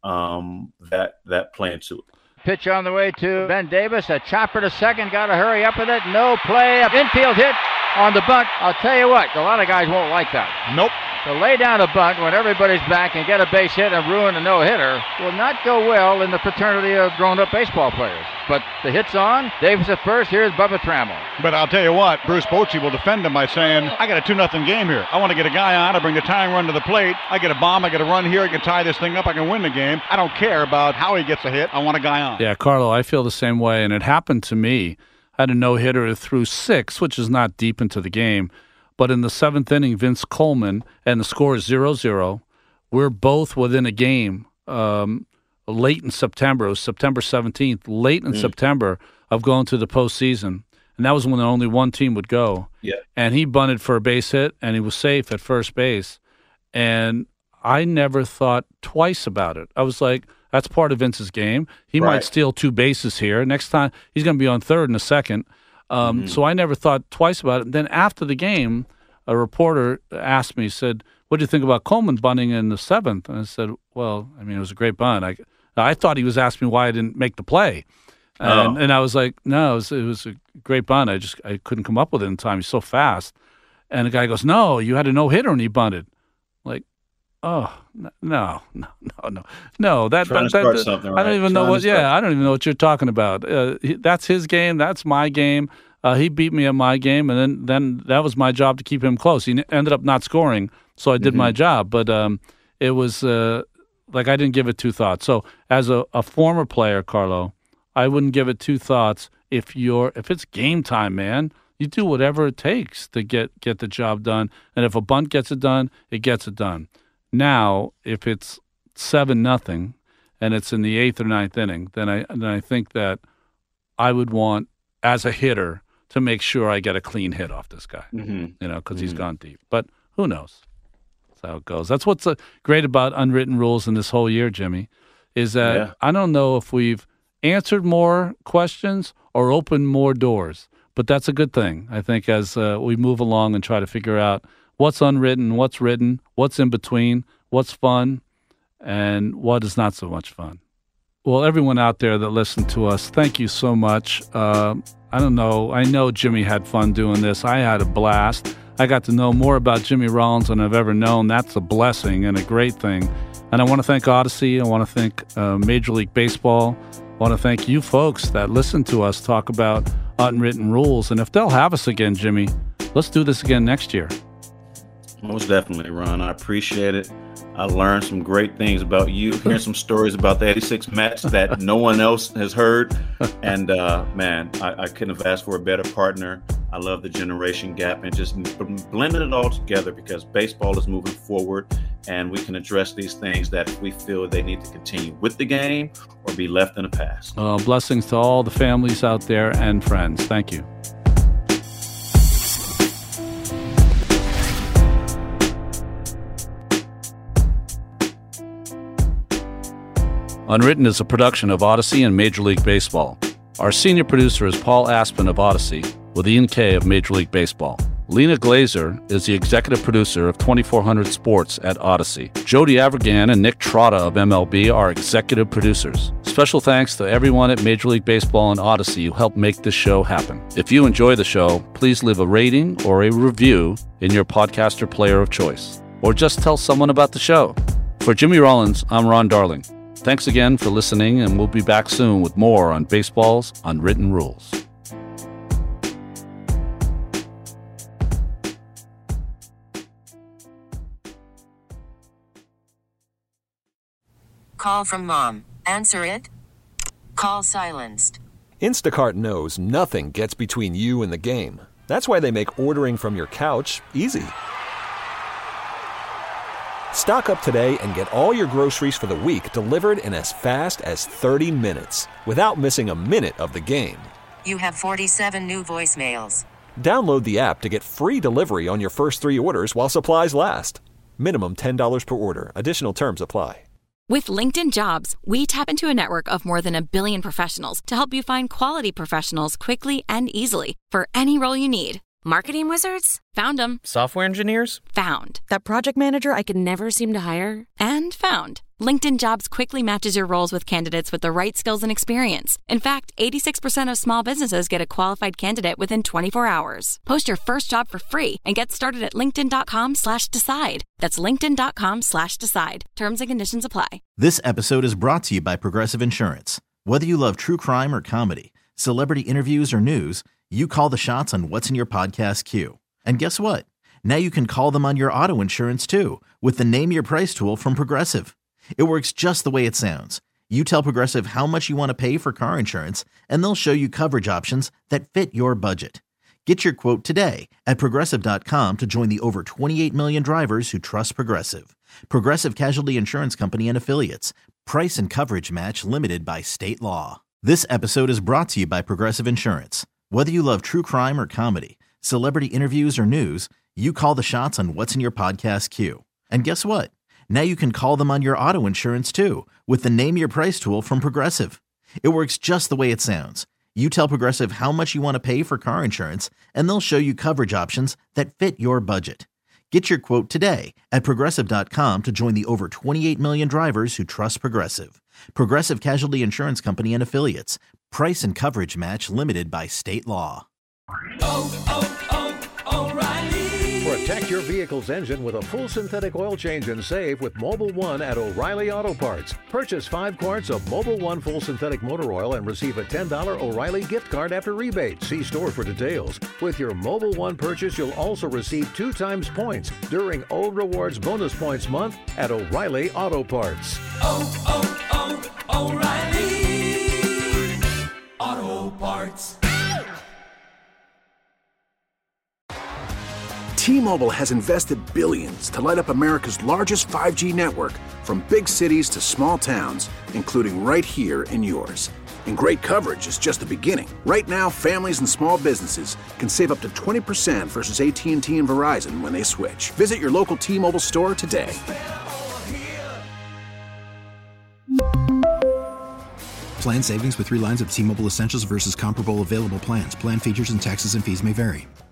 um, that that play into it. Pitch on the way to Ben Davis. A chopper to second. Got to hurry up with it. No play. Infield hit on the bunt. I'll tell you what, a lot of guys won't like that. Nope. To lay down a bunt when everybody's back and get a base hit and ruin a no-hitter will not go well in the fraternity of grown-up baseball players. But the hit's on. Davis at first. Here's Bubba Trammell. But I'll tell you what, Bruce Bochy will defend him by saying, I got a two nothing game here. I want to get a guy on. I bring the tying run to the plate. I get a bomb. I get a run here. I can tie this thing up. I can win the game. I don't care about how he gets a hit. I want a guy on. Yeah, Carlo, I feel the same way, and it happened to me. I had a no-hitter through six, which is not deep into the game. But in the seventh inning, Vince Coleman, and the score is zero zero. We're both within a game um, late in September. It was September seventeenth, late in Mm. September of going to the postseason. And that was when only one team would go. Yeah. And he bunted for a base hit, and he was safe at first base. And I never thought twice about it. I was like, that's part of Vince's game. He Right. might steal two bases here. Next time, he's going to be on third in a second. Um, Mm-hmm. So I never thought twice about it. And then after the game, a reporter asked me, said, what do you think about Coleman bunting in the seventh? And I said, well, I mean, it was a great bunt. I, I thought he was asking me why I didn't make the play. And, Oh. and I was like, no, it was, it was a great bunt. I just I couldn't come up with it in time. He's so fast. And the guy goes, no, you had a no-hitter and he bunted. Like, oh, no, no, no, no, no. That, Trying that, to start that- something, I don't right? even know Trying what, to start- yeah, I don't even know what you're talking about. Uh, he, that's his game. That's my game. Uh, he beat me at my game, and then, then that was my job to keep him close. He n- ended up not scoring, so I did Mm-hmm. my job. But um, it was uh, like I didn't give it two thoughts. So as a, a former player, Carlo, I wouldn't give it two thoughts if you're if it's game time, man. You do whatever it takes to get, get the job done. And if a bunt gets it done, it gets it done. Now, if it's seven nothing and it's in the eighth or ninth inning, then I then I think that I would want, as a hitter, to make sure I get a clean hit off this guy, Mhm. you know, because he's Mhm. gone deep. But who knows? That's how it goes. That's what's uh, great about unwritten rules in this whole year, Jimmy, is that Yeah. I don't know if we've answered more questions or opened more doors, but that's a good thing, I think, as uh, we move along and try to figure out what's unwritten, what's written, what's in between, what's fun, and what is not so much fun. Well, everyone out there that listened to us, thank you so much. Uh, I don't know. I know Jimmy had fun doing this. I had a blast. I got to know more about Jimmy Rollins than I've ever known. That's a blessing and a great thing. And I want to thank Odyssey. I want to thank uh, Major League Baseball. I want to thank you folks that listen to us talk about unwritten rules. And if they'll have us again, Jimmy, let's do this again next year. Most definitely, Ron. I appreciate it. I learned some great things about you, hearing some stories about the eighty-six Mets that no one else has heard. And, uh, man, I, I couldn't have asked for a better partner. I love the generation gap and just blending it all together because baseball is moving forward and we can address these things that we feel they need to continue with the game or be left in the past. Uh, blessings to all the families out there and friends. Thank you. Unwritten is a production of Odyssey and Major League Baseball. Our senior producer is Paul Aspen of Odyssey, with Ian Kay of Major League Baseball. Lena Glazer is the executive producer of twenty-four hundred Sports at Odyssey. Jody Avergan and Nick Trotta of M L B are executive producers. Special thanks to everyone at Major League Baseball and Odyssey who helped make this show happen. If you enjoy the show, please leave a rating or a review in your podcaster player of choice, or just tell someone about the show. For Jimmy Rollins, I'm Ron Darling. Thanks again for listening, and we'll be back soon with more on baseball's unwritten rules. Call from mom. Answer it. Call silenced. Instacart knows nothing gets between you and the game. That's why they make ordering from your couch easy. Stock up today and get all your groceries for the week delivered in as fast as thirty minutes without missing a minute of the game. You have forty-seven new voicemails. Download the app to get free delivery on your first three orders while supplies last. Minimum ten dollars per order. Additional terms apply. With LinkedIn Jobs, we tap into a network of more than a billion professionals to help you find quality professionals quickly and easily for any role you need. Marketing wizards? Found them. Software engineers? Found. That project manager I could never seem to hire? And found. LinkedIn Jobs quickly matches your roles with candidates with the right skills and experience. In fact, eighty-six percent of small businesses get a qualified candidate within twenty-four hours. Post your first job for free and get started at linkedin.com slash decide. That's linkedin.com slash decide. Terms and conditions apply. This episode is brought to you by Progressive Insurance. Whether you love true crime or comedy, celebrity interviews or news, you call the shots on what's in your podcast queue. And guess what? Now you can call them on your auto insurance too with the Name Your Price tool from Progressive. It works just the way it sounds. You tell Progressive how much you want to pay for car insurance, and they'll show you coverage options that fit your budget. Get your quote today at Progressive dot com to join the over twenty-eight million drivers who trust Progressive. Progressive Casualty Insurance Company and Affiliates. Price and coverage match limited by state law. This episode is brought to you by Progressive Insurance. Whether you love true crime or comedy, celebrity interviews or news, you call the shots on what's in your podcast queue. And guess what? Now you can call them on your auto insurance too with the Name Your Price tool from Progressive. It works just the way it sounds. You tell Progressive how much you want to pay for car insurance, and they'll show you coverage options that fit your budget. Get your quote today at Progressive dot com to join the over twenty-eight million drivers who trust Progressive. Progressive Casualty Insurance Company and Affiliates. Price and coverage match limited by state law. Oh, oh, oh, O'Reilly. Protect your vehicle's engine with a full synthetic oil change and save with Mobil one at O'Reilly Auto Parts. Purchase five quarts of Mobil one full synthetic motor oil and receive a ten dollars O'Reilly gift card after rebate. See store for details. With your Mobil one purchase, you'll also receive two times points during O Rewards Bonus Points Month at O'Reilly Auto Parts. Oh, oh, oh, O'Reilly Auto Parts. T-Mobile has invested billions to light up America's largest five G network, from big cities to small towns, including right here in yours. And great coverage is just the beginning. Right now, families and small businesses can save up to twenty percent versus A T and T and Verizon when they switch. Visit your local T-Mobile store today. Plan savings with three lines of T-Mobile Essentials versus comparable available plans. Plan features and taxes and fees may vary.